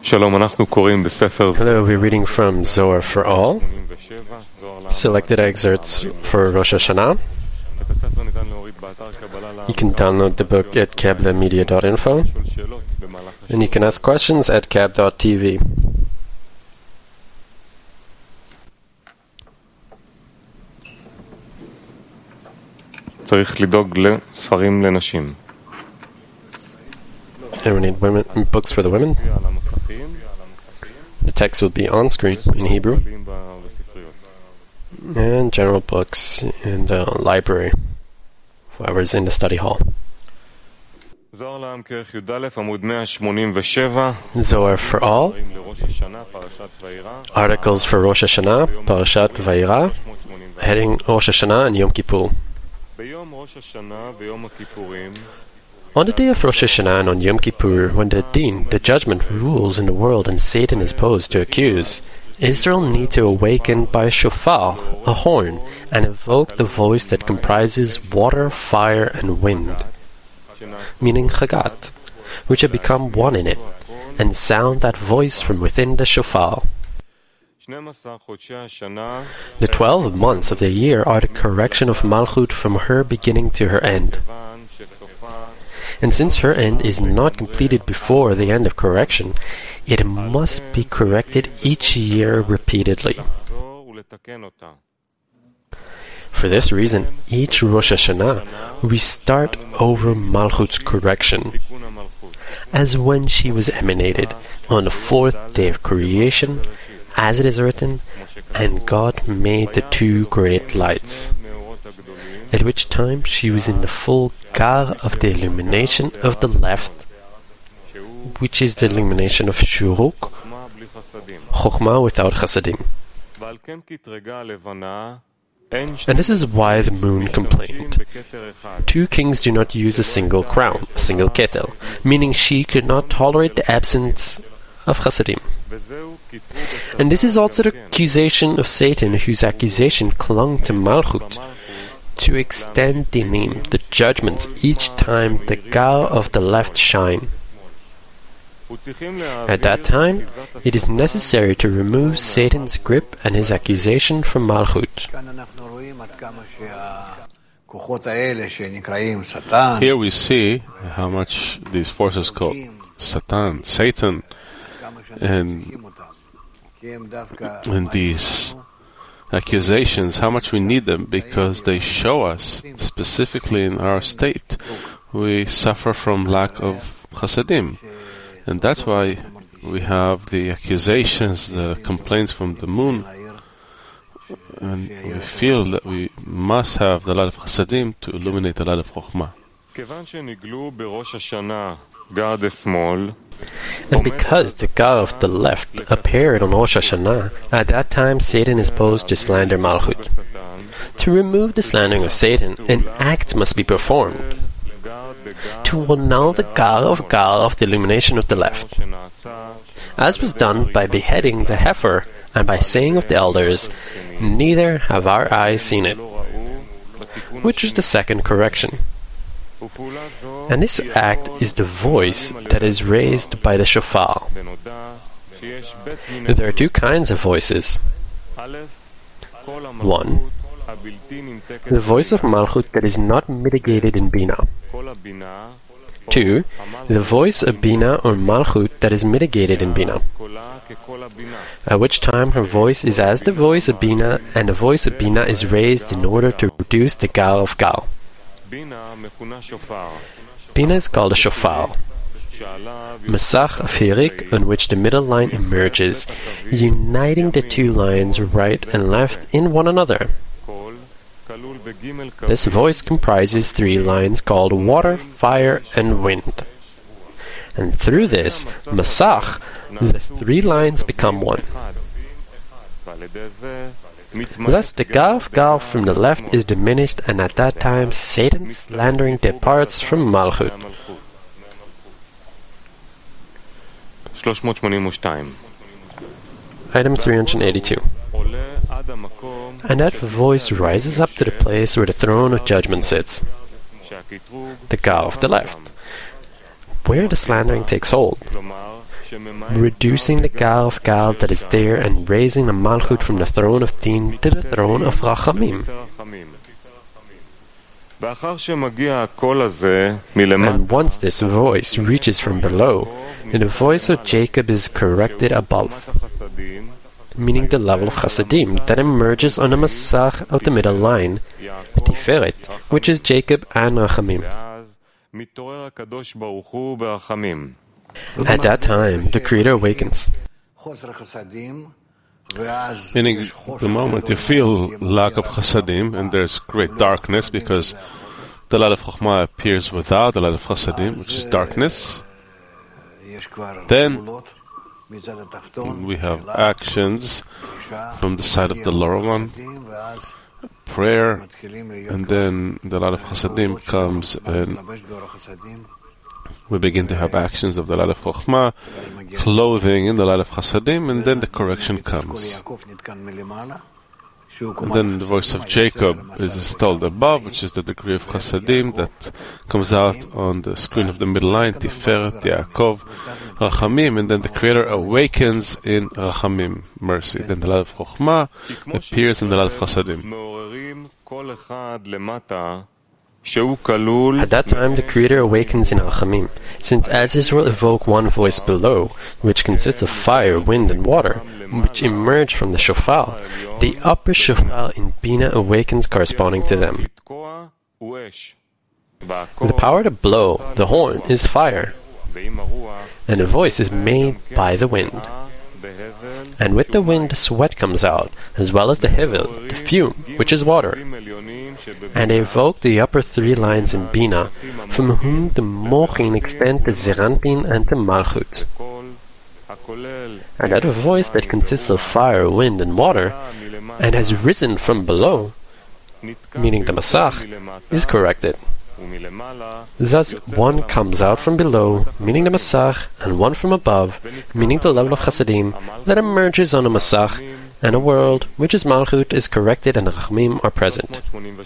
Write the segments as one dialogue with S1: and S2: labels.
S1: Hello, we're reading from Zohar for All, selected excerpts for Rosh Hashanah. You can download the book at kablamedia.info, and you can ask questions at kab.tv.
S2: צריך לדאוג לספרים לנשים.
S1: And we need books for the women. The text will be on screen in Hebrew. And general books in the library, whoever's in the study hall.
S2: Zohar
S1: for All. Articles for Rosh Hashanah, Parashat Vayera, heading Rosh Hashanah and Yom Kippur. On the day of Rosh Hashanah and on Yom Kippur, when the Din, the judgment, rules in the world and Satan is posed to accuse, Israel need to awaken by a shofar, a horn, and evoke the voice that comprises water, fire, and wind, meaning Chagat, which have become one in it, and sound that voice from within the shofar. The 12 months of the year are the correction of Malchut from her beginning to her end. And since her end is not completed before the end of correction, it must be corrected each year repeatedly. For this reason, each Rosh Hashanah we start over Malchut's correction, as when she was emanated on the 4th day of creation, as it is written, and God made the two great lights, at which time she was in the full gar of the illumination of the left, which is the illumination of Shuruk, Chokhmah without Chasadim. And this is why the moon complained. 2 kings do not use a single crown, a single ketel, meaning she could not tolerate the absence of Chasadim. And this is also the accusation of Satan, whose accusation clung to Malchut, to extend dinim, the judgments, each time the gar of the left shine. At that time, it is necessary to remove Satan's grip and his accusation from Malchut.
S3: Here we see how much these forces called Satan, and these accusations, how much we need them, because they show us, specifically in our state, we suffer from lack of chasadim. And that's why we have the accusations, the complaints from the moon, and we feel that we must have the light of chasadim to illuminate the light of chokhmah.
S1: And because the gar of the left appeared on Rosh Hashanah, at that time Satan is posed to slander Malchut. To remove the slandering of Satan, an act must be performed to annul the gar of the illumination of the left, as was done by beheading the heifer and by saying of the elders, "Neither have our eyes seen it," which is the second correction. And this act is the voice that is raised by the shofar. There are 2 kinds of voices. 1, the voice of Malchut that is not mitigated in Bina. 2, the voice of Bina or Malchut that is mitigated in Bina, at which time her voice is as the voice of Bina, and the voice of Bina is raised in order to reduce the gar of Gal. Bina is called a shofar, Masach of Hirik, on which the middle line emerges, uniting the 2 lines right and left in one another. This voice comprises 3 lines called water, fire, and wind. And through this Masach, the 3 lines become one. Thus the gar of Gal from the left is diminished, and at that time Satan's slandering departs from Malchut.
S2: 382.
S1: Item 382. And that voice rises up to the place where the throne of judgment sits, the gar of the left, where the slandering takes hold, reducing the Gal of Gal that is there and raising the Malchut from the throne of Din to the throne of Rachamim. And once this voice reaches from below, the voice of Jacob is corrected above, meaning the level of Chasadim that emerges on the Masach of the middle line, Tiferet, which is Jacob and Rachamim. At that time, the Creator awakens.
S3: Meaning, the moment you feel lack of Chasadim, and there's great darkness, because the light of Chokhmah appears without the light of Chasadim, which is darkness, then we have actions from the side of the lower one, prayer, and then the light of Chasadim comes, and we begin to have actions of the light of Chokhmah, clothing in the light of Chasadim, and then the correction comes. And then the voice of Jacob is installed above, which is the degree of Chasadim that comes out on the screen of the middle line, Tiferet, Yaakov, Rachamim, and then the Creator awakens in Rachamim, mercy. Then the light of Chokhmah appears in the light of Chasadim.
S1: At that time, the Creator awakens in Rachamim, since as Israel evoke one voice below, which consists of fire, wind, and water, which emerge from the shofar, the upper shofar in Bina awakens corresponding to them. The power to blow the horn is fire, and the voice is made by the wind. And with the wind the sweat comes out, as well as the hevel, the fume, which is water. And they evoke the upper three lines in Bina, from whom the mochin extend to Zeranpin and to Malchut. And that voice that consists of fire, wind, and water, and has risen from below, meaning the Masach, is corrected. Thus, one comes out from below, meaning the Masach, and one from above, meaning the level of Chasadim, that emerges on the Masach, and a world, which is Malchut, is corrected and Rachamim are present.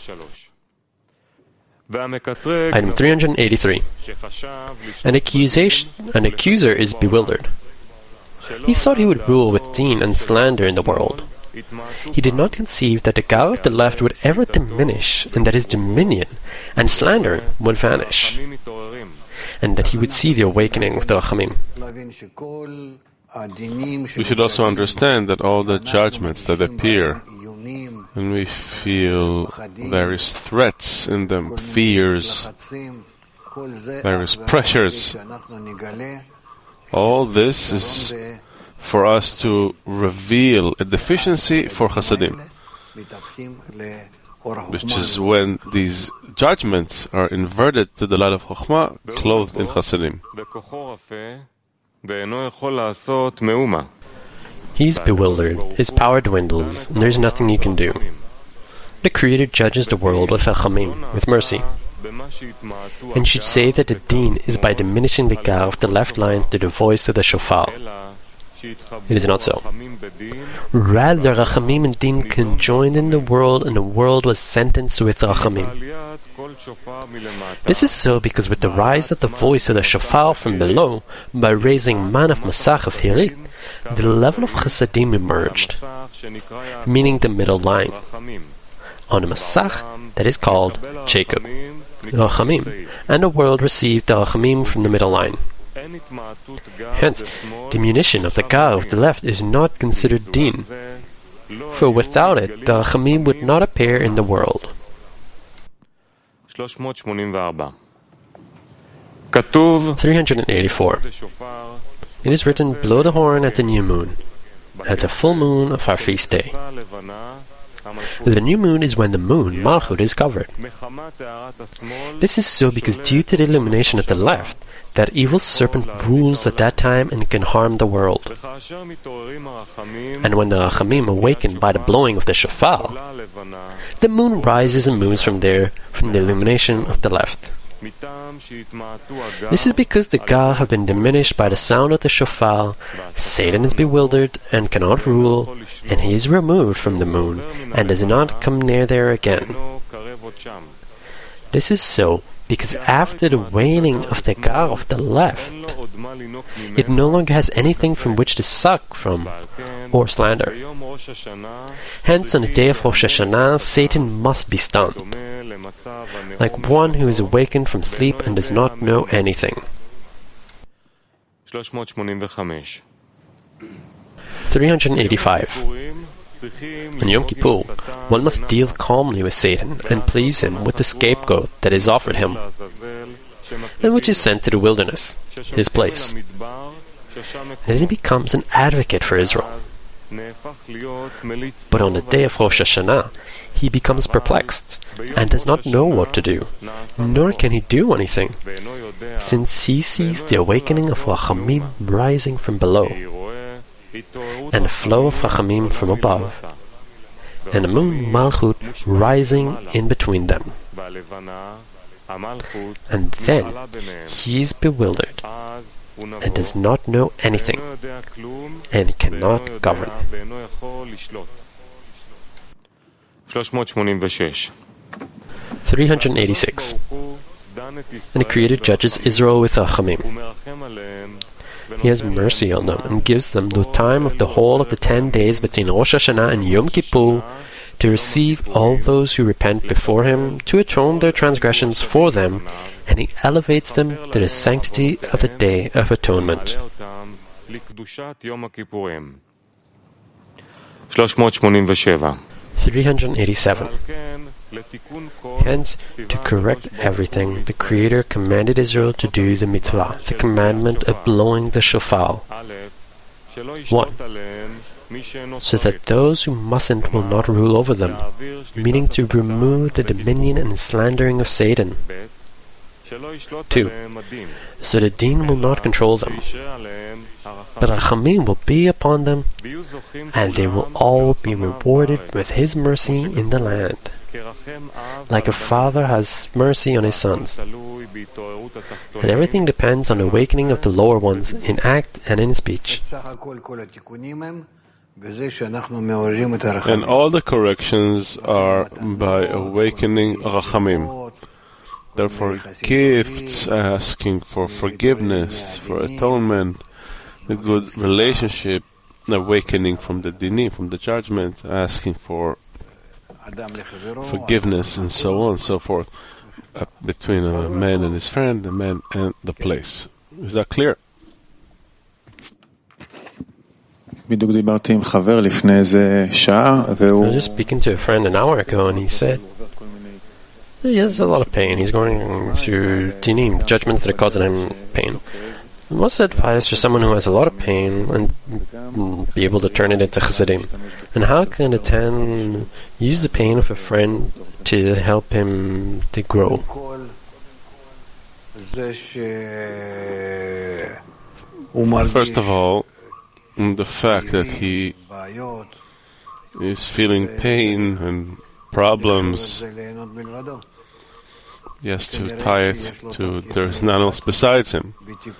S1: Item 383. An accuser is bewildered. He thought he would rule with din and slander in the world. He did not conceive that the Gal of the left would ever diminish, and that his dominion and slander would vanish, and that he would see the awakening with the Rachamim.
S3: We should also understand that all the judgments that appear, and we feel various threats in them, fears, various pressures, all this is for us to reveal a deficiency for Chasadim, which is when these judgments are inverted to the light of Chokhmah, clothed in Chasadim.
S1: He's bewildered, his power dwindles, and there's nothing you can do. The Creator judges the world with Rachamim, with mercy, and should say that the din is by diminishing the Gal of the left line to the voice of the shofar. It is not so. Rather, Rachamim and din conjoined in the world, and the world was sentenced with Rachamim. This is so because with the rise of the voice of the shofar from below, by raising man of Masach of Hirit, the level of Chasadim emerged, meaning the middle line, on a Masach that is called Jacob, Rachamim, and the world received the Rachamim from the middle line. Hence, diminution of the Gal of the left is not considered din, for without it, the Rachamim would not appear in the world. 384. It is written, blow the horn at the new moon, at the full moon of our feast day. The new moon is when the moon, Malchut, is covered. This is so because due to the illumination at the left, that evil serpent rules at that time and can harm the world. And when the Rachamim awaken by the blowing of the shofar, the moon rises and moves from there, from the illumination of the left. This is because the Gal have been diminished by the sound of the shofar, Satan is bewildered and cannot rule, and he is removed from the moon, and does not come near there again. This is so because after the waning of the Gal of the left, It no longer has anything from which to suck from or slander. Hence, on the day of Rosh Hashanah, Satan must be stunned, like one who is awakened from sleep and does not know anything. 385. On Yom Kippur, one must deal calmly with Satan and please him with the scapegoat that is offered him, and which is sent to the wilderness, his place. Then he becomes an advocate for Israel. But on the day of Rosh Hashanah, he becomes perplexed and does not know what to do, nor can he do anything, since he sees the awakening of Rachamim rising from below, and the flow of Rachamim from above, and the moon Malchut rising in between them. And then he is bewildered and does not know anything and cannot govern. 386. And the Creator judges Israel with Rachamim. He has mercy on them and gives them the time of the whole of the 10 days between Rosh Hashanah and Yom Kippur to receive all those who repent before Him, to atone their transgressions for them, and He elevates them to the sanctity of the Day of Atonement. 387. Hence, to correct everything, the Creator commanded Israel to do the mitzvah, the commandment of blowing the shofar. 1. So that those who mustn't will not rule over them, meaning to remove the dominion and slandering of Satan. 2. So the deen will not control them, but Rachamim will be upon them, and they will all be rewarded with His mercy in the land, like a father has mercy on his sons. And everything depends on the awakening of the lower ones in act and in speech.
S3: And all the corrections are by awakening Rachamim. Therefore, gifts, asking for forgiveness, for atonement, the good relationship, awakening from the dinim, from the judgment, asking for forgiveness, and so on and so forth, between a man and his friend, the man and the place. Is that clear?
S4: I
S1: was just speaking to a friend an hour ago, and he said he has a lot of pain. He's going through dinim, judgments that are causing him pain. What's the advice for someone who has a lot of pain and be able to turn it into chassidim? And how can a ten use the pain of a friend to help him to grow?
S3: First of all, the fact that he is feeling pain and problems, he has to tie it to there's none else besides him.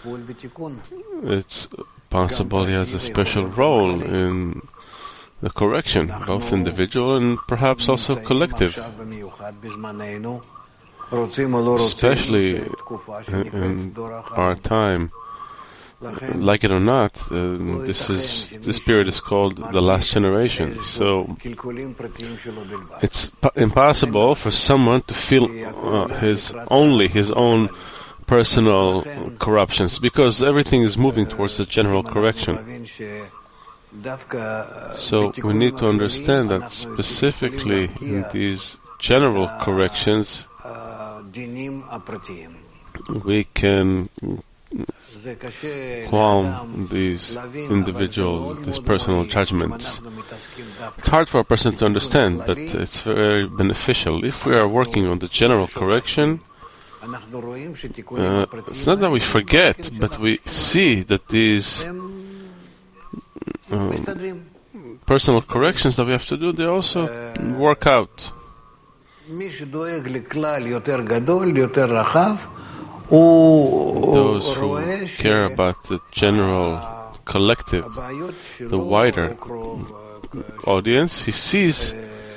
S3: It's possible he has a special role in the correction, both individual and perhaps also collective, especially in our time. Like it or not, this period is called the last generation. So it's impossible for someone to feel his own personal corruptions, because everything is moving towards the general correction. So we need to understand that specifically in these general corrections, we can calm these personal judgments. It's hard for a person to understand, but it's very beneficial. If we are working on the general correction, it's not that we forget, but we see that these personal corrections that we have to do, they also work out. Those who care about the general collective, the wider audience, he sees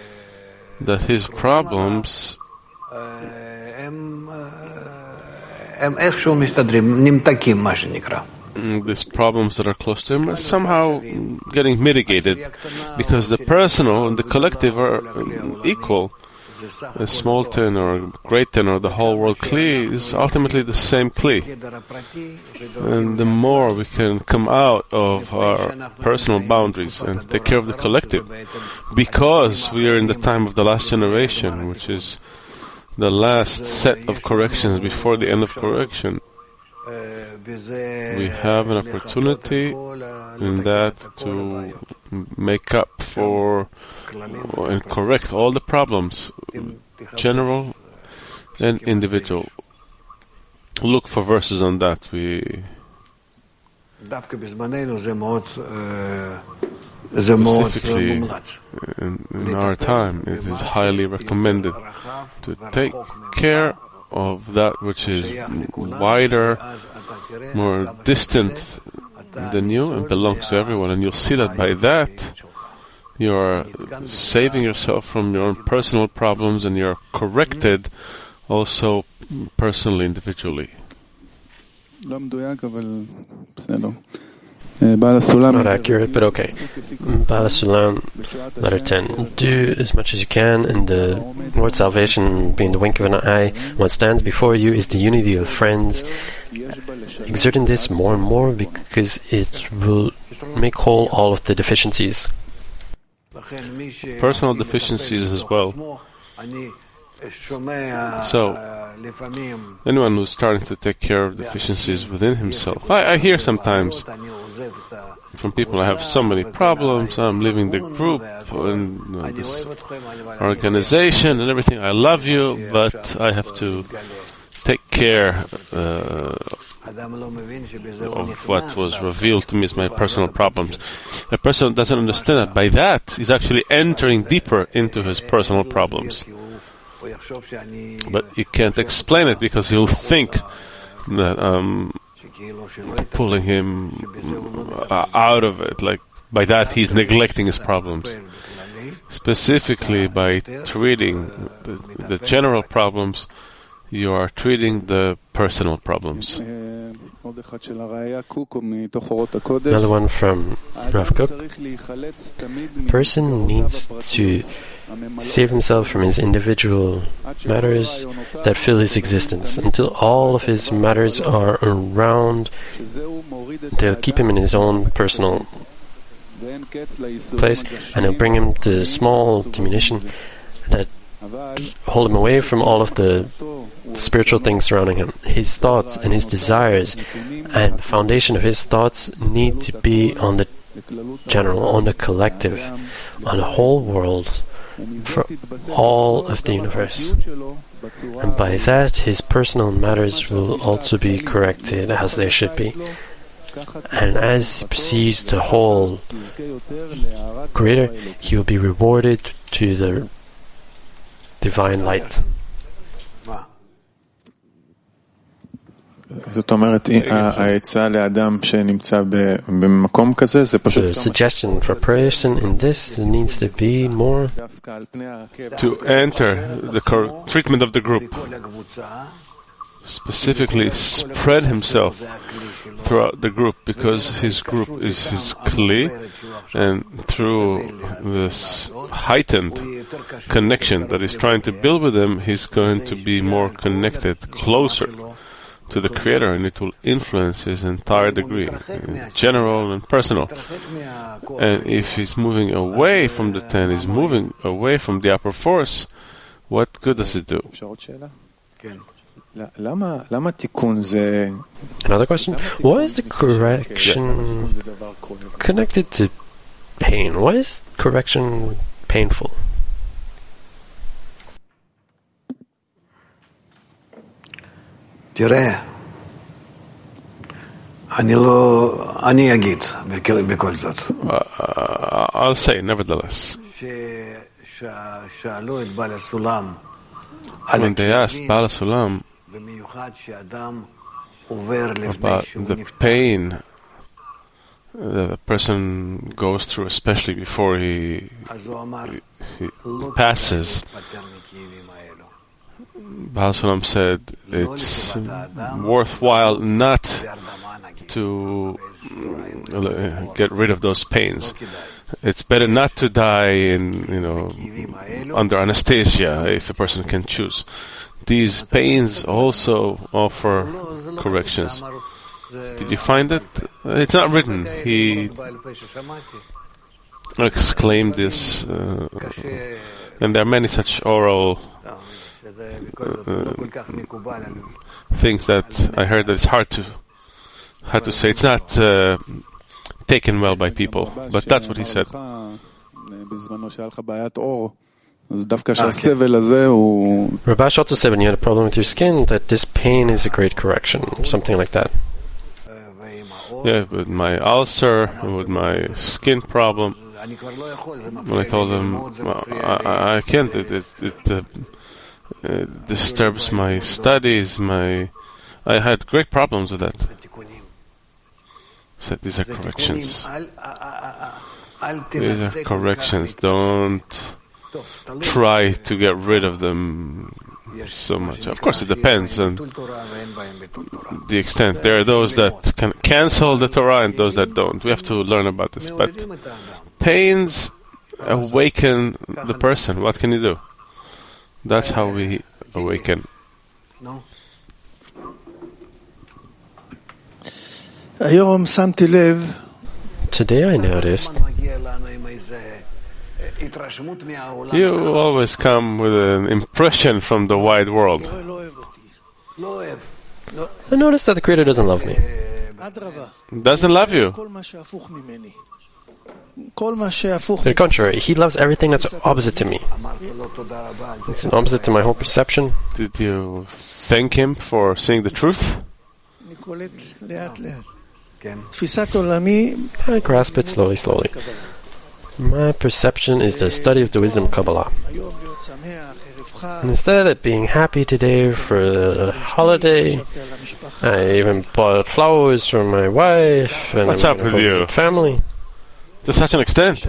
S3: that his problems
S4: הם איכשהו מסתדרים, נמתקים מה שנקרא.
S3: These problems that are close to him are somehow getting mitigated because the personal and the collective are equal. A small ten or a great ten or the whole world Kli is ultimately the same Kli. And the more we can come out of our personal boundaries and take care of the collective, because we are in the time of the last generation, which is the last set of corrections before the end of correction, we have an opportunity in that to make up for and correct all the problems, general and individual. Look for verses on that. Specifically, in our time, it is highly recommended to take care of that which is wider, more distant than you, and belongs to everyone. And you'll see that by that, you are saving yourself from your own personal problems, and you're corrected also personally, individually.
S1: Not accurate, but okay. Bala Sulam, letter 10. Do as much as you can, and the Lord's salvation being the wink of an eye. What stands before you is the unity of friends. Exerting this more and more because it will make whole all of the deficiencies.
S3: Personal deficiencies as well. So, anyone who's starting to take care of deficiencies within himself, I hear sometimes from people, I have so many problems, I'm leaving the group and this organization and everything, I love you, but I have to take care of what was revealed to me as my personal problems. A person doesn't understand that. By that, he's actually entering deeper into his personal problems. But you can't explain it because he'll think that pulling him out of it. Like by that, he's neglecting his problems. Specifically, by treating the general problems, you are treating the personal problems.
S1: Another one from Rav Kook. Person needs to save himself from his individual matters that fill his existence until all of his matters are around. They'll keep him in his own personal place, and it'll bring him to small diminution that hold him away from all of the spiritual things surrounding him. His thoughts and his desires and the foundation of his thoughts need to be on the general, on the collective, on the whole world, for all of the universe. And by that, his personal matters will also be corrected as they should be. And as he perceives the whole greater, he will be rewarded to the divine light. The suggestion for a person in this needs to be more
S3: to enter the treatment of the group, specifically spread himself throughout the group, because his group is his Kli, and through this heightened connection that he's trying to build with him, he's going to be more connected, closer to the Creator, and it will influence his entire degree, general and personal. And if he's moving away from the 10, he's moving away from the upper force, what good does it do?
S1: Another question? Why is the correction connected to pain? Why is correction painful?
S4: תראה, אני אגיד בכל זאת.
S3: I'll say, nevertheless.
S4: ששאלו את בעל הסולם,
S3: when they asked Baal HaSulam about the pain that a person goes through, especially before he passes, Baal Sulam said it's worthwhile not to get rid of those pains. It's better not to die under anesthesia if a person can choose. These pains also offer corrections. Did you find it? It's not written. He exclaimed this, and there are many such oral things that I heard that it's hard to say. It's not taken well by people, but that's what he said.
S1: Rabash also said when you had a problem with your skin that this pain is a great correction, something like that.
S3: Yeah, with my ulcer, with my skin problem, when I told him, I can't, it disturbs my studies, I had great problems with that. So these are corrections. These are corrections. Don't try to get rid of them so much. Of course, it depends on the extent. There are those that can cancel the Torah and those that don't. We have to learn about this. But pains awaken the person. What can you do? That's how we awaken.
S1: Today I noticed
S3: you always come with an impression from the wide world.
S1: I noticed that the Creator doesn't love me.
S3: Doesn't love you.
S1: To the contrary, He loves everything that's opposite to me. It's an opposite to my whole perception.
S3: Did you thank Him for seeing the truth?
S1: I grasp it slowly. My perception is the study of the wisdom of Kabbalah. And instead of being happy today for the holiday, I even bought flowers for my wife and
S3: what's up with you?
S1: Family.
S3: To such an extent.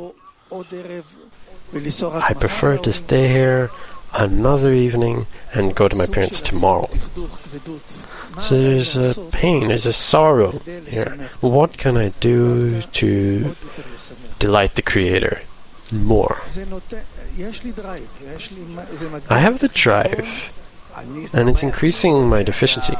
S1: I prefer to stay here another evening and go to my parents tomorrow. So there's a pain, there's a sorrow here. What can I do to delight the Creator more? I have the drive, and it's increasing my deficiency.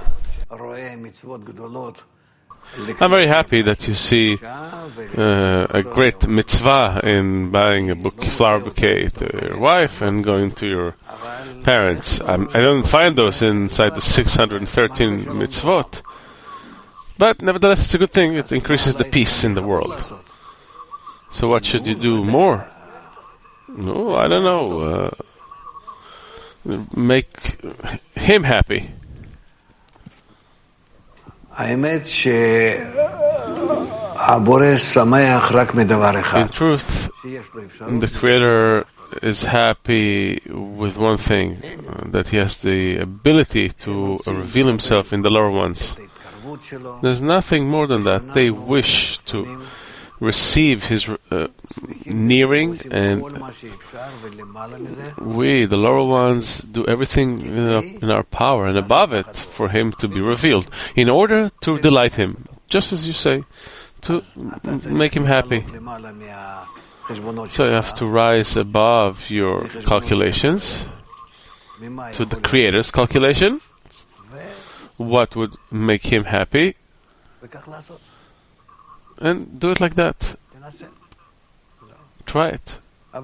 S3: I'm very happy that you see a great mitzvah in buying a flower bouquet to your wife and going to your parents. I don't find those inside the 613 mitzvot. But nevertheless, it's a good thing. It increases the peace in the world. So what should you do more? No, I don't know. Make him happy.
S4: In truth,
S3: the Creator is happy with one thing, that He has the ability to reveal Himself in the lower ones. There's nothing more than that. They wish to receive His nearing, and we, the lower ones, do everything in our power and above it for Him to be revealed, in order to delight Him, just as you say, to make Him happy. So you have to rise above your calculations to the Creator's calculation. What would make Him happy? And do it like that. Try it.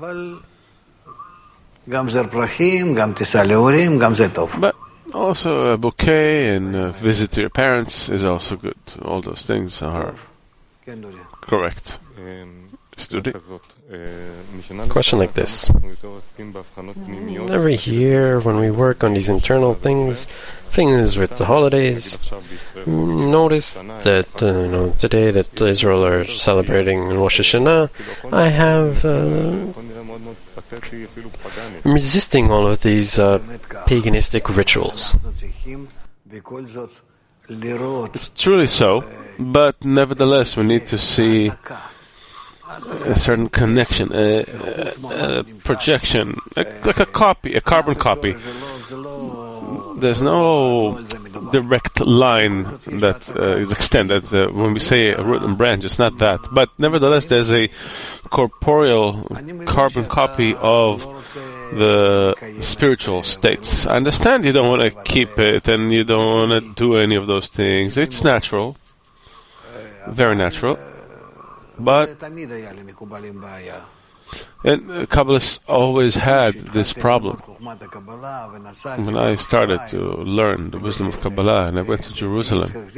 S3: But also a bouquet and a visit to your parents is also good. All those things are correct.
S1: Question like this. Every year when we work on these internal things with the holidays, notice that today that Israel are celebrating Rosh Hashanah, I have I'm resisting all of these paganistic rituals.
S3: It's truly so, but nevertheless we need to see a certain connection, a projection, like a carbon copy there's no direct line that is extended. When we say a root and branch, it's not that. But nevertheless, there's a corporeal carbon copy of the spiritual states. I understand you don't want to keep it and you don't want to do any of those things. It's natural, very natural. But and Kabbalists always had this problem. When I started to learn the wisdom of Kabbalah and I went to Jerusalem, to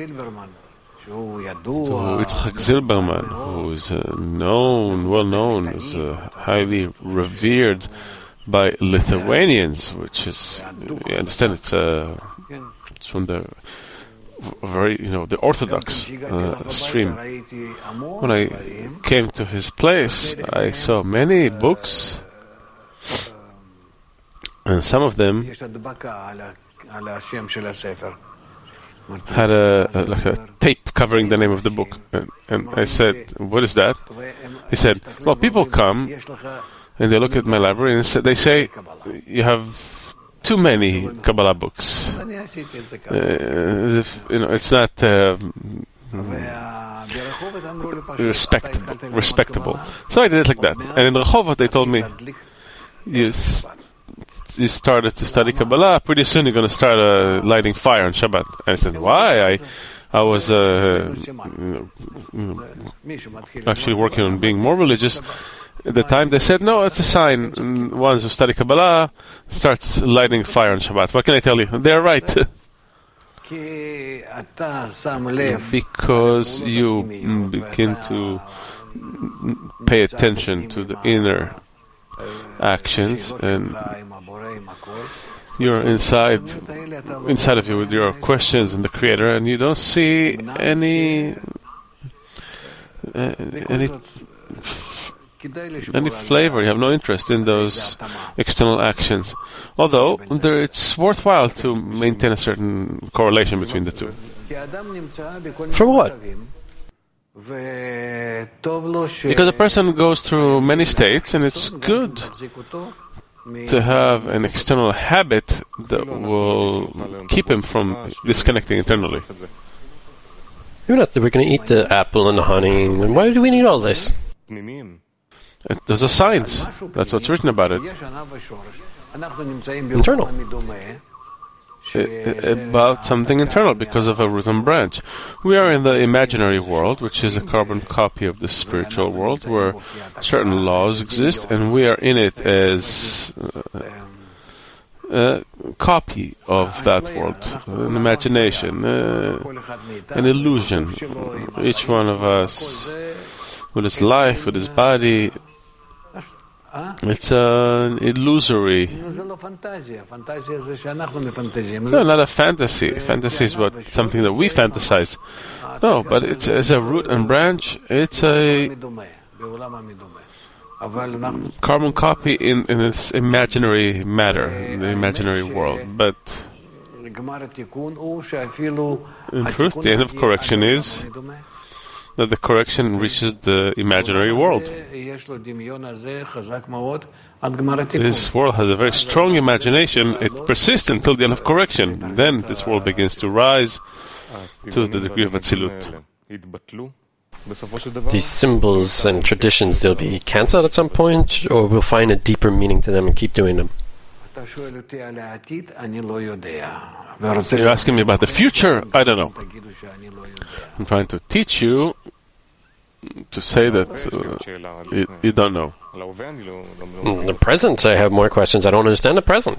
S3: Yitzhak Zilberman, who is well known, is highly revered by Lithuanians, which is, I understand it's from the very, the Orthodox stream. When I came to his place, I saw many books, and some of them had a tape covering the name of the book. And I said, "What is that?" He said, "Well, people come and they look at my library and they say, you have too many Kabbalah books. As if, it's not respectable. So I did it like that. And in Rehovot, they told me, you started to study Kabbalah, pretty soon you're going to start lighting fire on Shabbat. And I said, why? I was actually working on being more religious. At the time, they said, no, it's a sign. Ones who study Kabbalah starts lighting fire on Shabbat. What can I tell you? They're right. Because you begin to pay attention to the inner actions, and you're inside of you with your questions and the Creator, and you don't see any flavor. You have no interest in those external actions. Although it's worthwhile to maintain a certain correlation between the two.
S1: For what?
S3: Because a person goes through many states, and it's good to have an external habit that will keep him from disconnecting internally.
S1: Even if we're going to eat the apple and the honey, and why do we need all this?
S3: There's a science. That's what's written about it.
S1: Internal.
S3: About something internal, because of a root and branch. We are in the imaginary world, which is a carbon copy of the spiritual world, where certain laws exist, and we are in it as a copy of that world, an imagination, an illusion. Each one of us, with his life, with his body, it's an illusory. No, not a fantasy. Fantasy is something that we fantasize. No, but it's as a root and branch. It's a carbon copy in its imaginary matter, in the imaginary world. But in truth, the end of correction is that the correction reaches the imaginary world. This world has a very strong imagination. It persists until the end of correction. Then this world begins to rise to the degree of Atzilut.
S1: These symbols and traditions, they'll be cancelled at some point, or we'll find a deeper meaning to them and keep doing them?
S3: You're asking me about the future? I don't know. I'm trying to teach you to say that you don't know.
S1: In the present, I have more questions. I don't understand the present.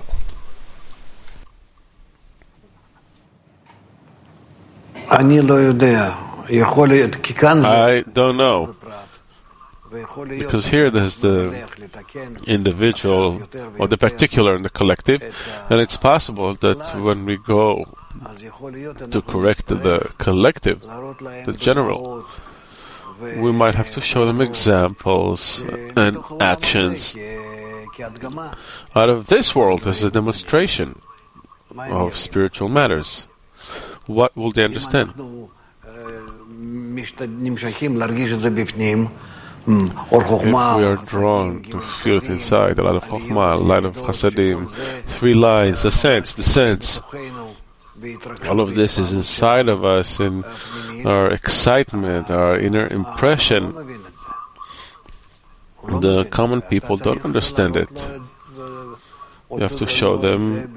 S3: I don't know. Because here there's the individual or the particular and the collective, and it's possible that when we go to correct the collective, the general, we might have to show them examples and actions out of this world as a demonstration of spiritual matters. What will they understand? If we are drawn to feel it inside, a light of Chokhmah, a light of Chasadim, 3 lines, the sense. All of this is inside of us in our excitement, our inner impression. The common people don't understand it. You have to show them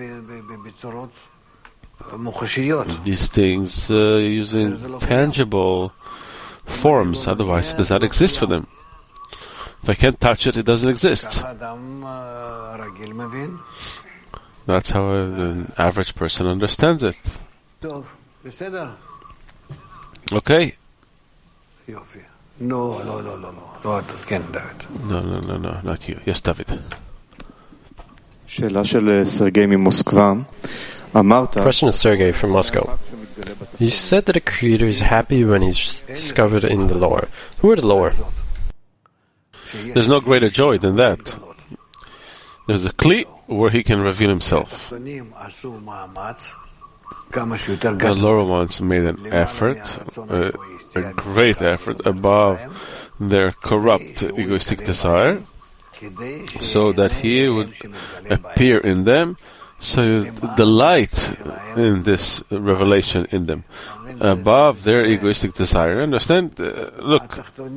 S3: these things using tangible forms, otherwise it does not exist for them. If I can't touch it, it doesn't exist. That's how an average person understands it. Okay?
S4: No,
S3: not you. Yes, David.
S1: Question is Sergey from Moscow. You said that a creator is happy when he's discovered in the lower. Who are the lower?
S3: There's no greater joy than that. There's a kli where he can reveal himself. The lower ones made an effort, a great effort above their corrupt, egoistic desire, so that he would appear in them, so the light in this revelation in them, above their egoistic desire. Understand? Look,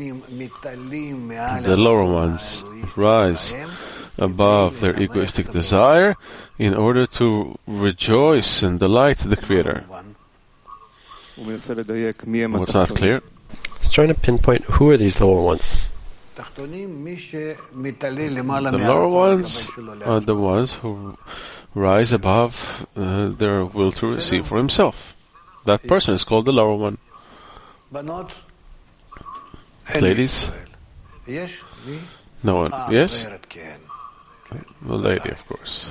S3: the lower ones rise above their egoistic desire in order to rejoice and delight the Creator. What's not clear?
S1: He's trying to pinpoint who are these lower ones.
S3: The lower ones are the ones who rise above their will to receive for himself. That person is called the lower one. Ladies? No one. Yes? The lady, of course.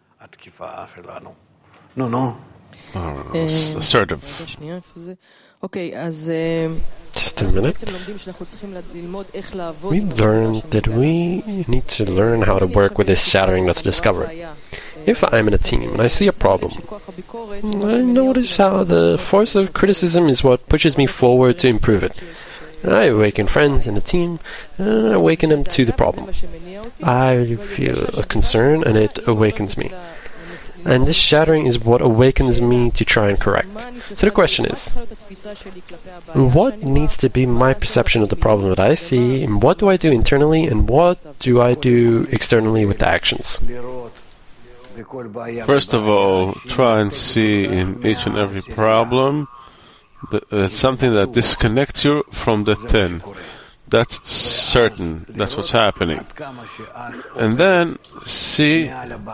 S3: Assertive.
S1: Just a minute. We learned that we need to learn how to work with this shattering that's discovered. If I'm in a team and I see a problem, I notice how the force of criticism is what pushes me forward to improve it. I awaken friends in the team and I awaken them to the problem. I feel a concern and it awakens me. And this shattering is what awakens me to try and correct. So the question is, what needs to be my perception of the problem that I see, and what do I do internally, and what do I do externally with the actions?
S3: First of all, try and see in each and every problem something that disconnects you from the 10. That's certain. That's what's happening. And then see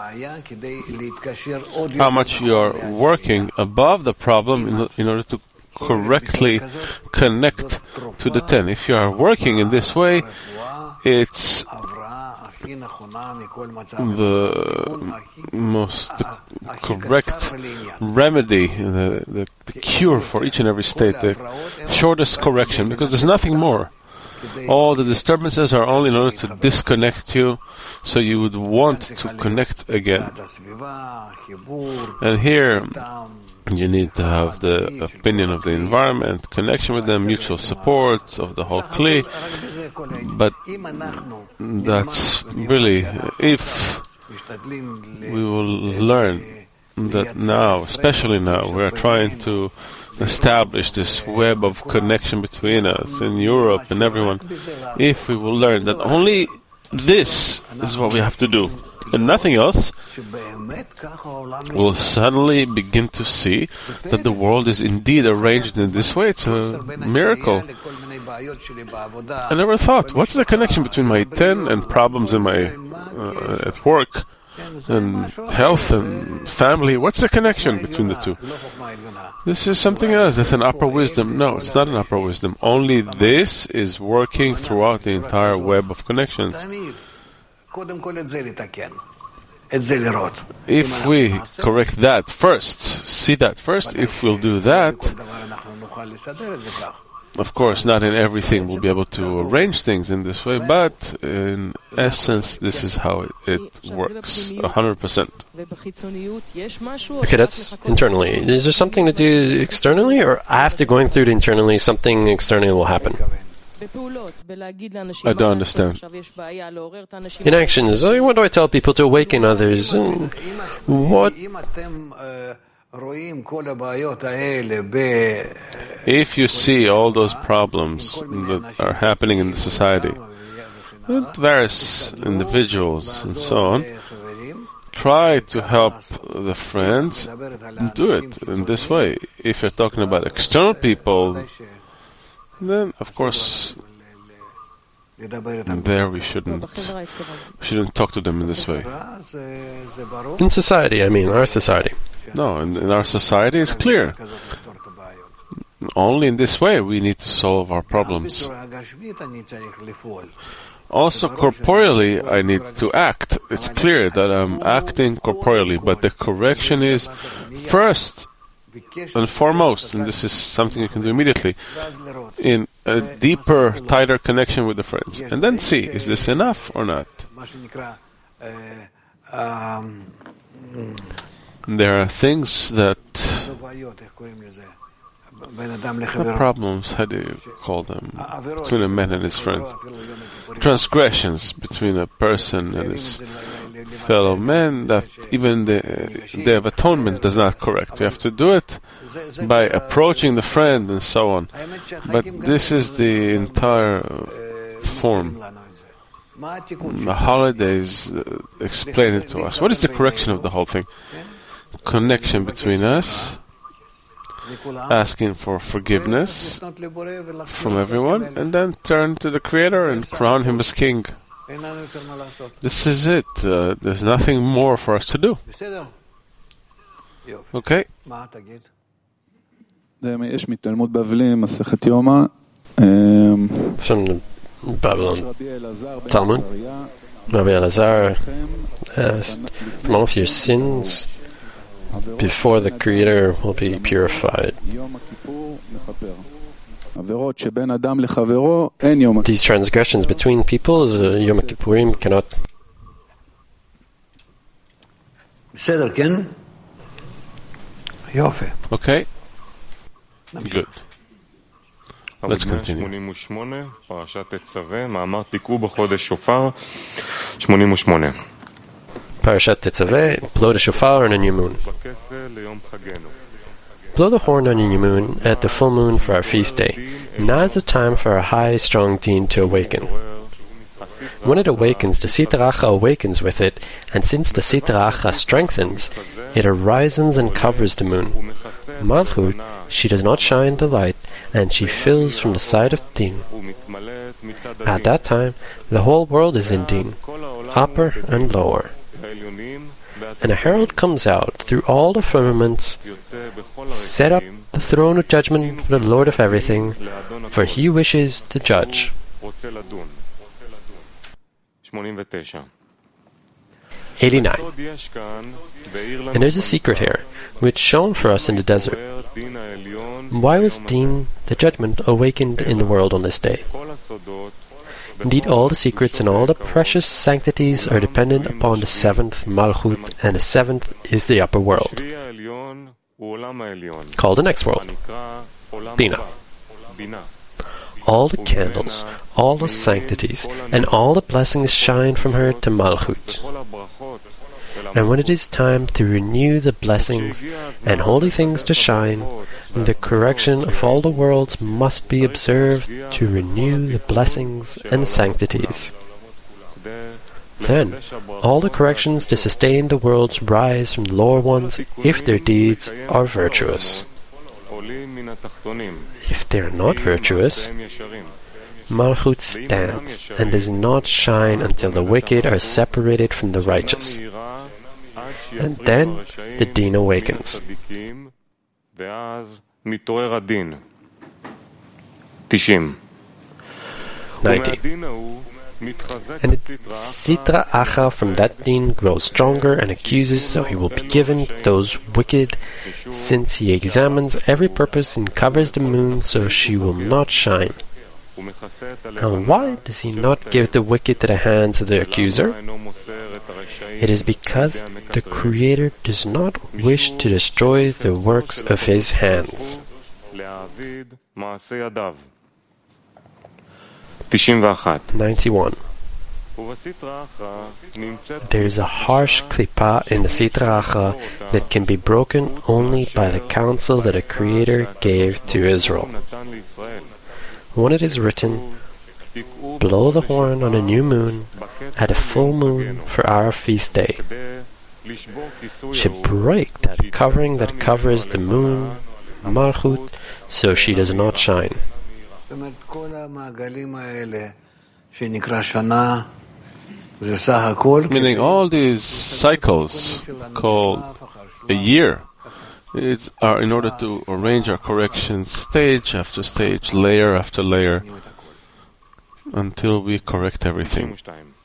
S3: how much you're working above the problem in order to correctly connect to the 10. If you are working in this way, it's the most correct remedy, the cure for each and every state, the shortest correction, because there's nothing more. All the disturbances are only in order to disconnect you, so you would want to connect again. And here, you need to have the opinion of the environment, connection with them, mutual support of the whole Kli. But that's really, if we will learn that now, especially now, we are trying to establish this web of connection between us in Europe and everyone. If we will learn that only this is what we have to do and nothing else, we'll suddenly begin to see that the world is indeed arranged in this way. It's a miracle. I never thought, what's the connection between my 10 and problems in my at work and health and family? What's the connection between the two? This is something else. That's an upper wisdom. No, it's not an upper wisdom. Only this is working throughout the entire web of connections. If we correct that first, see that first, if we'll do that, of course, not in everything we'll be able to arrange things in this way, but in essence, this is how it works, 100%.
S1: Okay, that's internally. Is there something to do externally, or after going through it internally, something externally will happen?
S3: I don't understand.
S1: In actions, what do I tell people to awaken others? What?
S3: If you see all those problems that are happening in the society, with various individuals and so on, try to help the friends do it in this way. If you're talking about external people, then of course there we shouldn't talk to them in this way.
S1: In society, I mean, our society.
S3: No, in our society it's clear. Only in this way we need to solve our problems. Also, corporeally, I need to act. It's clear that I'm acting corporeally, but the correction is first and foremost, and this is something you can do immediately, in a deeper, tighter connection with the friends. And then see, is this enough or not? There are things that the problems, how do you call them, between a man and his friend? Transgressions between a person and his fellow man that even the Day of Atonement does not correct. You have to do it by approaching the friend and so on. But this is the entire form. The holidays explain it to us. What is the correction of the whole thing? Connection between us, asking for forgiveness from everyone, and then turn to the Creator and crown Him as King. This is it. There's nothing more for us to do. Okay?
S5: יש מתלמוד בבלי, מסכת יומא.
S1: From the Babylon Talmud, Rabbi Elazar asked, from all of your sins before the Creator will be purified. These transgressions between people, Yom Kippurim cannot.
S3: Okay? Good. Let's continue.
S2: 88, פרשת תצווה, מאמר תיקעו בחודש שופר, 88.
S1: Parashat Tetzaveh, blow the shofar on a new moon. Blow the horn on a new moon at the full moon for our feast day. Now is the time for a high, strong deen to awaken. When it awakens, the Sitra Achra awakens with it, and since the Sitra Achra strengthens, it arises and covers the moon. Malchut, she does not shine the light, and she fills from the side of Din. At that time, the whole world is in Din, upper and lower. And a herald comes out through all the firmaments, set up the throne of judgment for the Lord of everything, for He wishes to judge. 89. And there's a secret here, which shone for us in the desert. Why was Din, the judgment, awakened in the world on this day? Indeed, all the secrets and all the precious sanctities are dependent upon the seventh Malchut, and the seventh is the upper world, called the next world, Bina. All the candles, all the sanctities, and all the blessings shine from her to Malchut. And when it is time to renew the blessings and holy things to shine, the correction of all the worlds must be observed to renew the blessings and sanctities. Then, all the corrections to sustain the worlds rise from the lower ones if their deeds are virtuous. If they are not virtuous, Malchut stands and does not shine until the wicked are separated from the righteous. And then the Din awakens. 90. And the Sitra Achra from that Din grows stronger and accuses, so he will be given those wicked, since he examines every purpose and covers the moon so she will not shine. And why does he not give the wicked to the hands of the accuser? It is because the Creator does not wish to destroy the works of his hands. 91. There is a harsh klipa in the Sitra Achra that can be broken only by the counsel that a Creator gave to Israel. When it is written, blow the horn on a new moon at a full moon for our feast day, should break that covering that covers the moon, Malchut, so she does not shine.
S3: Meaning all these cycles called a year are in order to arrange our corrections stage after stage, layer after layer, until we correct everything.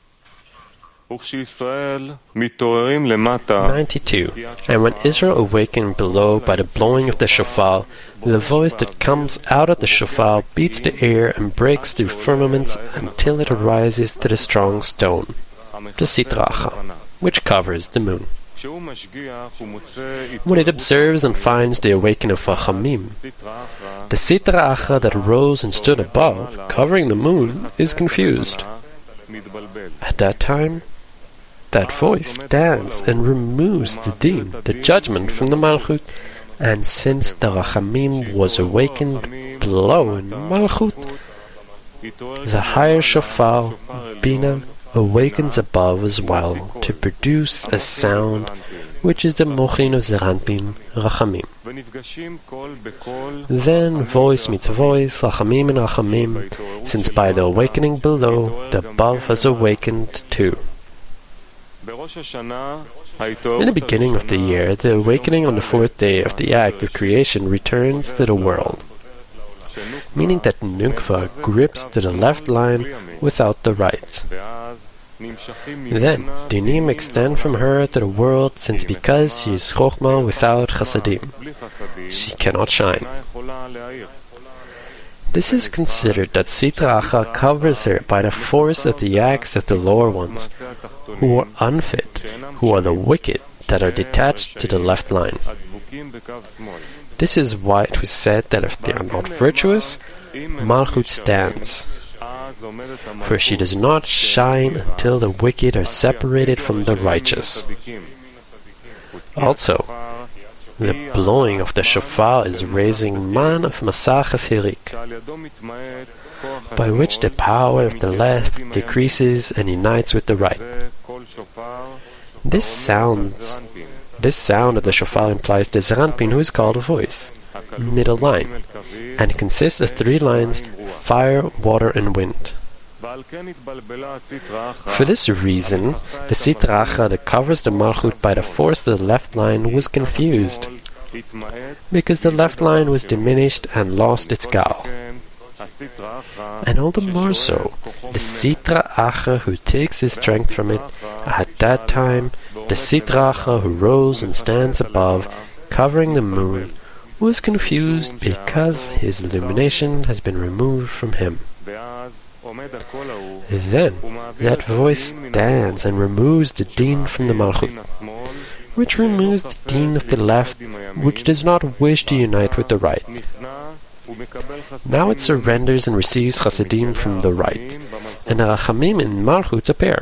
S1: 92. And when Israel awakened below by the blowing of the shofar, the voice that comes out of the shofar beats the air and breaks through firmaments until it arises to the strong stone, the Sitra Achra, which covers the moon. When it observes and finds the awakening of Rachamim, the Sitra Achra that rose and stood above, covering the moon, is confused. At that time, that voice stands and removes the din, the judgment, from the Malchut, and since the Rachamim was awakened below in Malchut, the higher shofar, Bina, awakens above as well to produce a sound which is the mochin of Zeranpin, Rachamim. Then voice meets voice, Rachamim and Rachamim, since by the awakening below, the above has awakened too. In the beginning of the year, the awakening on the fourth day of the act of creation returns to the world, meaning that Nukva grips to the left line without the right. Then, dinim extend from her to the world, since because she is chokhmah without chasadim, she cannot shine. This is considered that Sitra Achra covers her by the force of the acts of the lower ones, who are unfit, who are the wicked, that are detached to the left line. This is why it was said that if they are not virtuous, Malchut stands. For she does not shine until the wicked are separated from the righteous. Also, the blowing of the shofar is raising man of Masach Afirik, by which the power of the left decreases and unites with the right. This sound of the shofar implies the Zeranpin, who is called a voice, middle line, and consists of 3 lines: fire, water, and wind. For this reason, the Sitra Achra that covers the Malchut by the force of the left line was confused, because the left line was diminished and lost its gal. And all the more so, the Sitra Achra who takes his strength from it, at that time, the Sitra Achra who rose and stands above, covering the moon, was confused because his illumination has been removed from him. Then that voice stands and removes the din from the Malchut, which removes the din of the left, which does not wish to unite with the right. Now it surrenders and receives chasadim from the right, and the Rachamim in Malchut appear.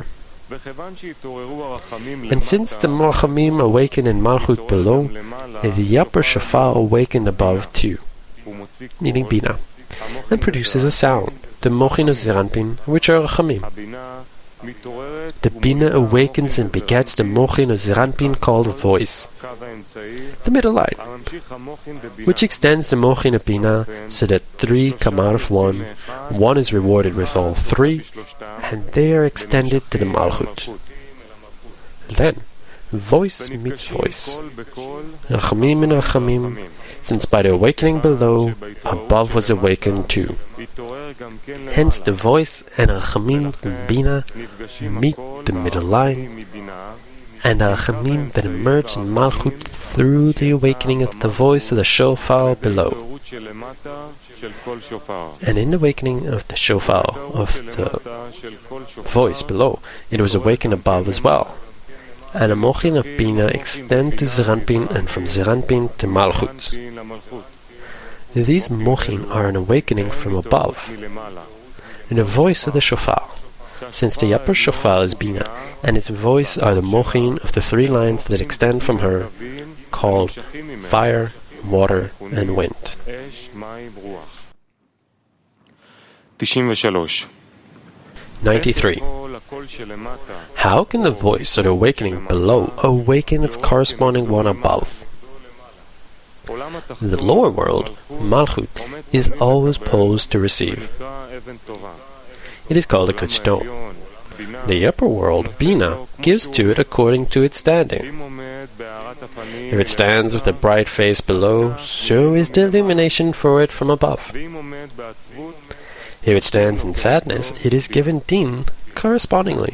S1: And since the Rachamim awaken in Malchut below, the upper shofar awakened above too, meaning Bina, and produces a sound, the mochin of Zeranpin, which are Rachamim. The Bina awakens and begets the mochin of Zeranpin called voice, the middle line, which extends the mochin of Bina so that 3 come out of 1. 1 is rewarded with all 3, and they are extended to the Malchut. Then, voice meets voice, Rachamim and Rachamim, since by the awakening below, above was awakened too. Hence the voice and Rachamim from Bina meet the middle line, and Rachamim that emerge in Malchut through the awakening of the voice of the shofar below. And in the awakening of the shofar, of the voice below, it was awakened above as well. And the mochin of Bina extend to Zeranpin, and from Zeranpin to Malchut. These mochin are an awakening from above. in the voice of the shofar, since the upper shofar is Bina, and its voice are the mochin of the three lines that extend from her, called fire, water, and wind. 93. How can the voice of the awakening below awaken its corresponding one above? The lower world, Malchut, is always posed to receive. It is called a good stone. The upper world, Bina, gives to it according to its standing. If it stands with a bright face below, so is the illumination for it from above. If it stands in sadness, it is given din correspondingly.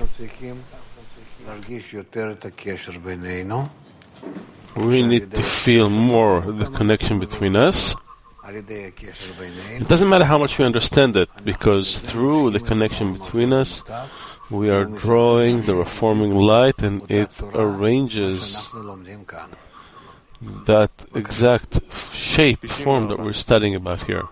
S3: We need to feel more the connection between us. It doesn't matter how much we understand it, because through the connection between us, we are drawing the reforming light, and it arranges that exact shape, form that we're studying about here.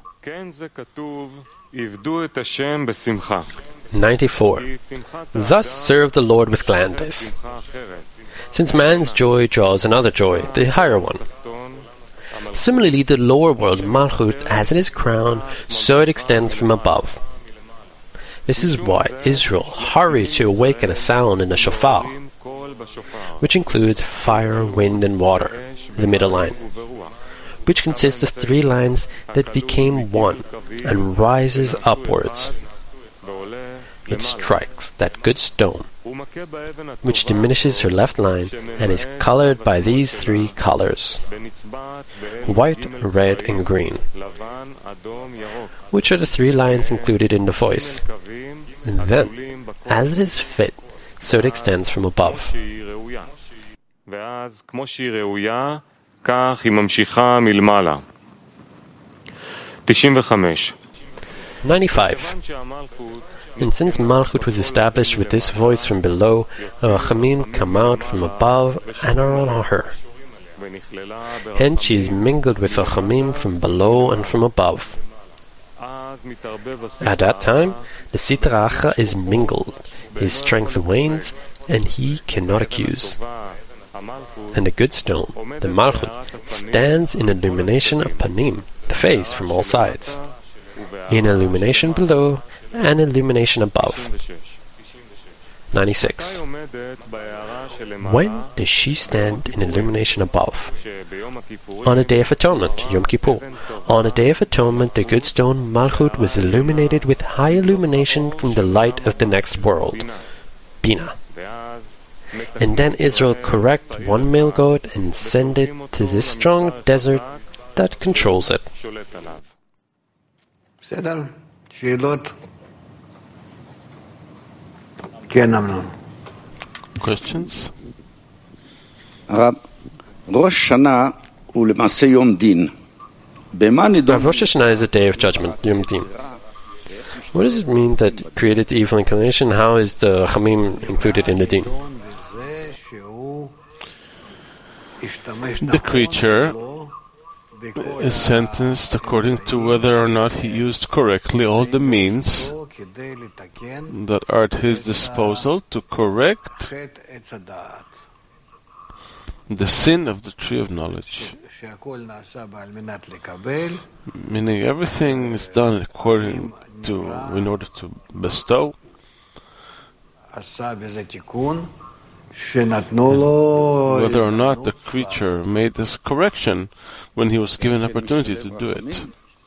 S1: 94. Thus serve the Lord with gladness. Since man's joy draws another joy, the higher one. Similarly, the lower world, Malchut, as it is crowned, so it extends from above. This is why Israel hurried to awaken a sound in the shofar, which includes fire, wind, and water, the middle line, which consists of three lines that became one and rises upwards. It strikes that good stone, which diminishes her left line and is colored by these three colors: white, red, and green, which are the three lines included in the voice. And then, as it is fit, so it extends from above. 95. And since Malchut was established with this voice from below, the Rachamim come out from above and are on her. Hence she is mingled with Rachamim from below and from above. At that time, the Sitra Achra is mingled, his strength wanes, and he cannot accuse. And the good stone, the Malchut, stands in illumination of Panim, the face, from all sides, in illumination below and illumination above. 96. When does she stand in illumination above? On the Day of Atonement, Yom Kippur. On the Day of Atonement, the good stone Malchut was illuminated with high illumination from the light of the next world, Bina. And then Israel correct one male goat and send it to this strong desert that controls it.
S4: בסדר? שאלות? כן, אמנון.
S3: Questions?
S6: הרב, ראש שנה הוא למעשה יום דין. במה נדון?
S1: Rosh Hashanah is a day of judgment, Yom Din. What does it mean that created the evil inclination? How is the Chamim included in the Din?
S3: The creature is sentenced according to whether or not he used correctly all the means that are at his disposal to correct the sin of the tree of knowledge. Meaning everything is done according to, in order to bestow. Whether or not the creature made this correction when he was given opportunity to do it.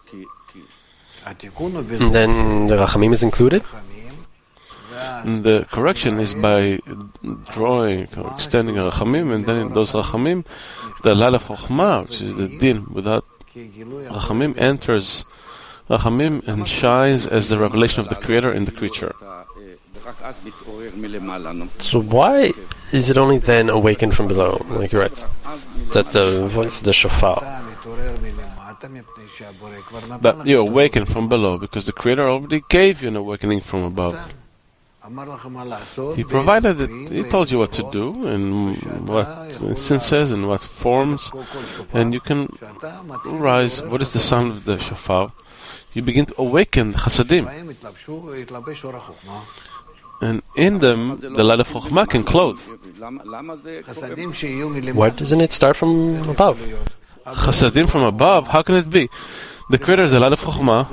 S1: And then the Rachamim is included?
S3: And the correction is by drawing or extending a Rachamim, and then in those Rachamim, the Lal of Chokhmah, which is the Din, without Rachamim, enters Rachamim and shines as the revelation of the Creator in the creature.
S1: So why is it only then awakened from below, like you write, that the voice of the shofar?
S3: But you awaken from below because the Creator already gave you an awakening from above. He provided it. He told you what to do and what instances and what forms, and you can rise. What is the sound of the shofar? you begin to awaken Chasadim. And in them, the light of Chokhmah can clothe.
S1: Why doesn't it start from above?
S3: Chasadim from above, how can it be? The Creator is the light of Chokhmah.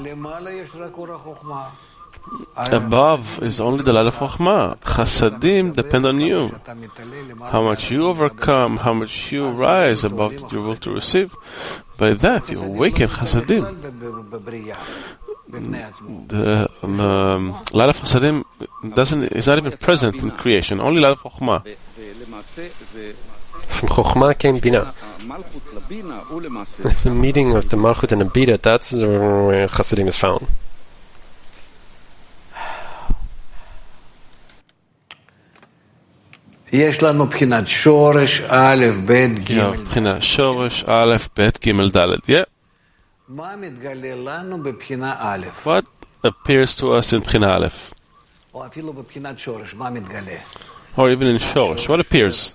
S3: Above is only the light of Chokhmah. Chasadim depend on you. How much you overcome, how much you rise above your will to receive. By that, you awaken Chasadim. The light of Chasadim is not even present in creation, only light of Chokhmah.
S1: From Chokhmah came Bina. The meeting of the Malchut and the Bina, that's where Chasadim is found.
S4: יש לנו בחינת שורש א' ב' ג'
S3: בחינת שורש א' ב' ג' ד'. Yeah.
S4: מה מתגלה לנו בבחינה א'?
S3: What appears to us in בחינה א'?
S4: או אפילו בבחינת שורש, מה מתגלה?
S3: Or even in Shoresh, what appears?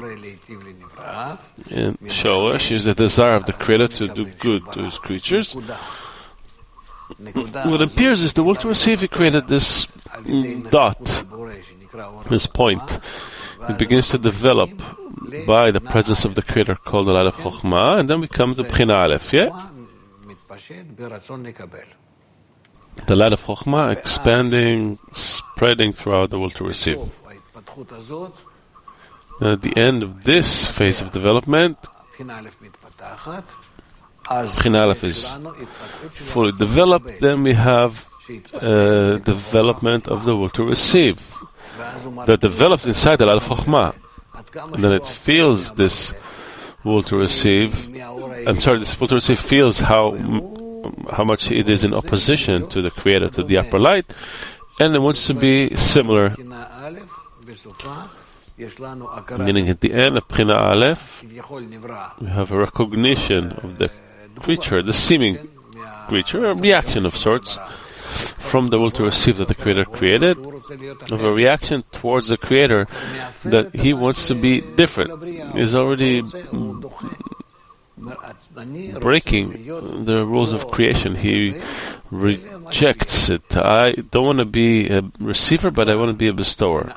S3: In Shoresh is the desire of the Creator to do good to His creatures. What appears is the will to receive. He created this dot, this point. It begins to develop by the presence of the Creator called the light of Chokhmah, and then we come to Bchina Aleph, yeah? The light of Chokhmah expanding, spreading throughout the will to receive. And at the end of this phase of development, Bchina Aleph is fully developed, then we have development of the will to receive. That developed inside the light of Chokhmah. And then it feels this will to receive. This will to receive feels how much it is in opposition to the Creator, to the upper light, and it wants to be similar. Meaning at the end of Bchina Aleph, we have a recognition of the creature, the seeming creature, a reaction of sorts, from the will to receive that the Creator created, of a reaction towards the Creator that He wants to be different. He's already breaking the rules of creation. He rejects it. I don't want to be a receiver, but I want to be a bestower.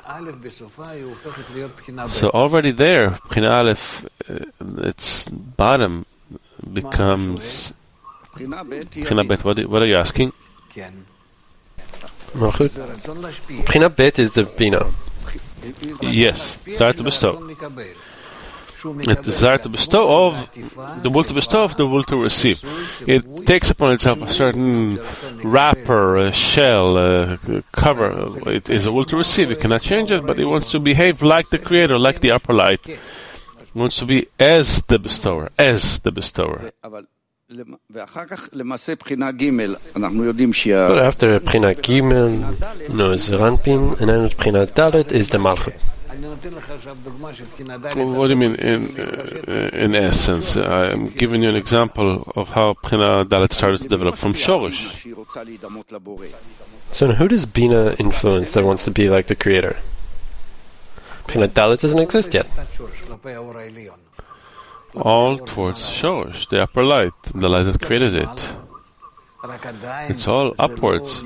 S3: So already there, Bchina Aleph, its bottom becomes Bchina Bet. What are you asking?
S1: Malchut. Bchina Bet is the Bina.
S3: Yes, desire to bestow. It desire to bestow of the will to bestow of the will to receive. It takes upon itself a certain wrapper, a shell, a cover. It is a will to receive. It cannot change it, but it wants to behave like the Creator, like the upper light. It wants to be as the bestower, as the bestower.
S1: But after Bchina Gimel, is Ranpin, and then Bchina Dalet is the Malchut.
S3: What do you mean in essence? I'm giving you an example of how Bchina Dalet started to develop from Shoresh.
S1: So who does Bina influence that wants to be like the Creator? Bchina Dalet doesn't exist yet.
S3: All towards Shoresh, the upper light, the light that created it. It's all upwards.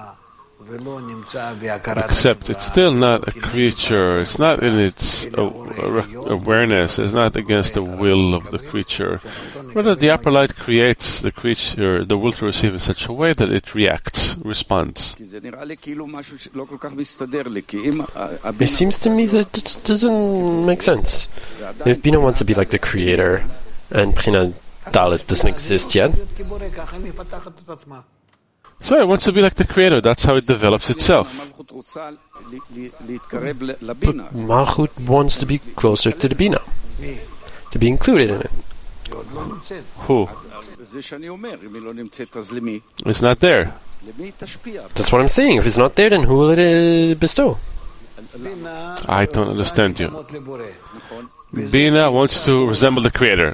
S3: Except it's still not a creature. It's not in its awareness. It's not against the will of the creature. Rather, the upper light creates the creature, the will to receive in such a way that it reacts, responds.
S1: It seems to me that it doesn't make sense. If Bina wants to be like the Creator, and Bchina Dalet doesn't exist yet,
S3: so it wants to be like the Creator. That's how it develops itself.
S1: But Malchut wants to be closer to the Bina, to be included in it.
S3: Who? It's not there.
S1: That's what I'm saying. If it's not there, then who will it bestow?
S3: I don't understand you. Bina wants to resemble the Creator.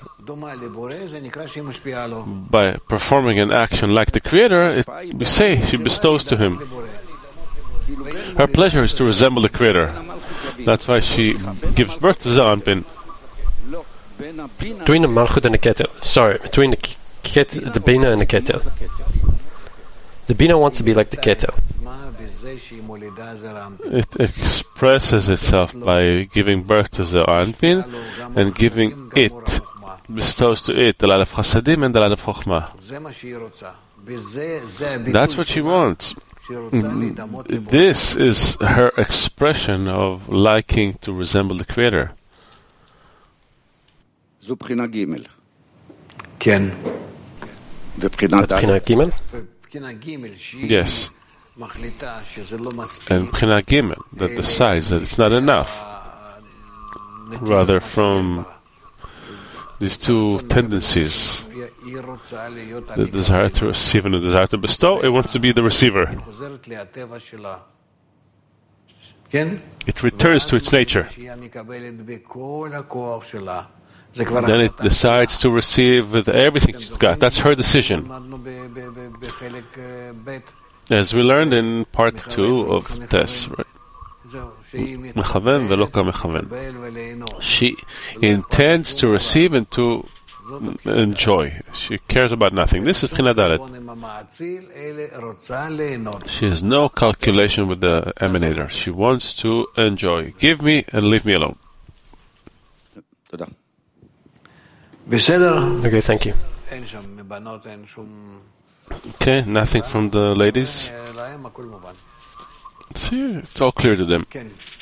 S3: By performing an action like the Creator, we say she bestows to Him. Her pleasure is to resemble the Creator. That's why she gives birth to Zaranpin.
S1: Between the Malchut and the Keter. Sorry, between the Bina and the Keter. The Bina wants to be like the Keter.
S3: It expresses itself by giving birth to the Anpin and giving it, bestows to it the light of Chasadim and the light of Chokhmah. That's what she wants. This is her expression of liking to resemble the Creator.
S6: זו בחינה ג'.
S4: כן.
S6: ובחינה
S1: That's Bina
S6: ד'.
S1: Gimel.
S3: Yes. And Bchina Gimel, that decides that it's not enough. Rather, from these two tendencies, the desire to receive and the desire to bestow, it wants to be the receiver. It returns to its nature. Then it decides to receive with everything she's got. That's her decision. As we learned in part 2 of Tess, right? Mechaven velo ka-mechaven. She intends to receive and to enjoy. She cares about nothing. This is Bchina Dalet. She has no calculation with the emanator. She wants to enjoy. Give me and leave me alone.
S6: תודה.
S1: Okay, thank you.
S3: Okay, nothing from the ladies. See, it's all clear to them.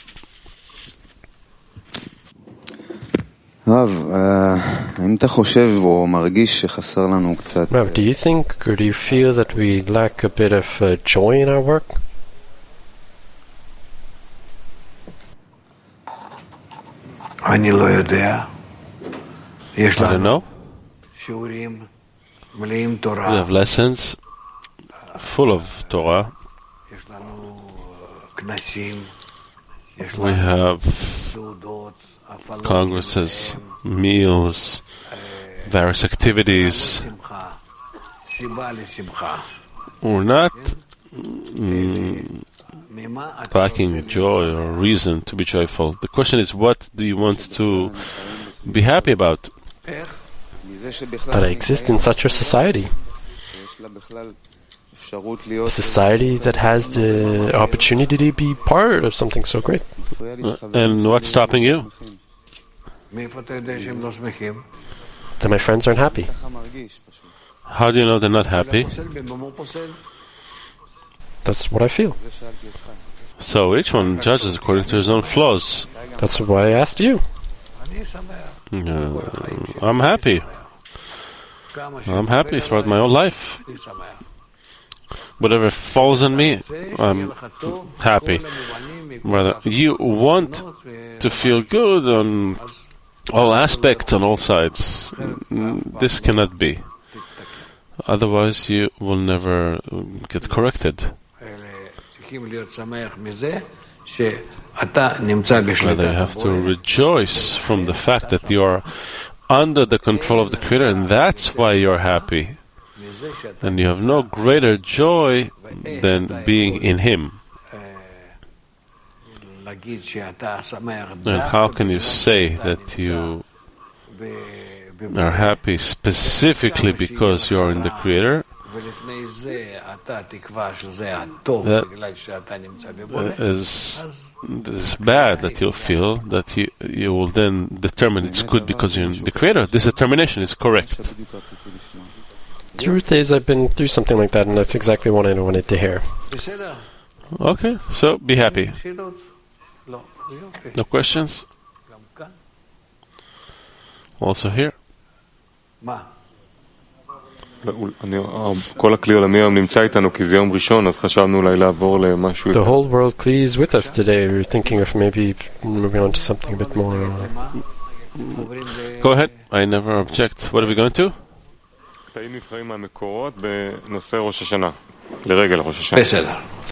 S5: רב, האם אתה חושב או מרגיש שחסר לנו קצת...
S1: Rav, do you think or do you feel that we lack a bit of joy in our work?
S4: אני לא יודע. יש
S3: I don't
S4: לנו
S3: know.
S4: שיעורים מלאים
S3: We
S4: תורה.
S3: have lessons full of Torah.
S4: יש לנו כנסים. יש
S3: We
S4: לנו
S3: have
S4: סעודות. הפעלות.
S3: congresses, meals, various activities.
S4: שמחה. סיבה לשמחה.
S3: We're not
S4: ממה אתה
S3: lacking joy or reason to be joyful. The question is, what do you want to be happy about?
S1: That I exist in such a society. A society that has the opportunity to be part of something so great.
S3: And what's stopping you?
S4: מאיפה אתה יודע שהם לא שמחים?
S1: That my friends aren't happy.
S3: How do you know they're not happy?
S4: פוסל במה הוא פוסל?
S3: That's what I feel. So each one judges according to his own flaws.
S1: That's why I asked you.
S3: I'm happy. I'm happy throughout my whole life. Whatever falls on me, I'm happy. Rather, you want to feel good on all aspects, on all sides. This cannot be. Otherwise, you will never get corrected. Rather, you have to rejoice from the fact that you are under the control of the Creator, and that's why you're happy. And you have no greater joy than being in Him. And how can you say that you are happy specifically because you are in the Creator? It's bad that you'll feel that you will then determine it's good because you're in the Creator. This determination is correct.
S1: Truth is, I've been through something like that, and that's exactly what I wanted to hear.
S3: Okay, so be happy. No questions? Also here.
S2: כל הכלי העולמי היום נמצא איתנו כי זה יום ראשון, אז חשבנו אולי לעבור למשהו.
S1: The whole world Kli is with us today. We were thinking of maybe moving on to something a bit more.
S3: Go ahead. I never object. What are we going to?
S2: קטעים נבחרים מהמקורות בנושא ראש השנה, לרגל ראש השנה.
S4: בסדר.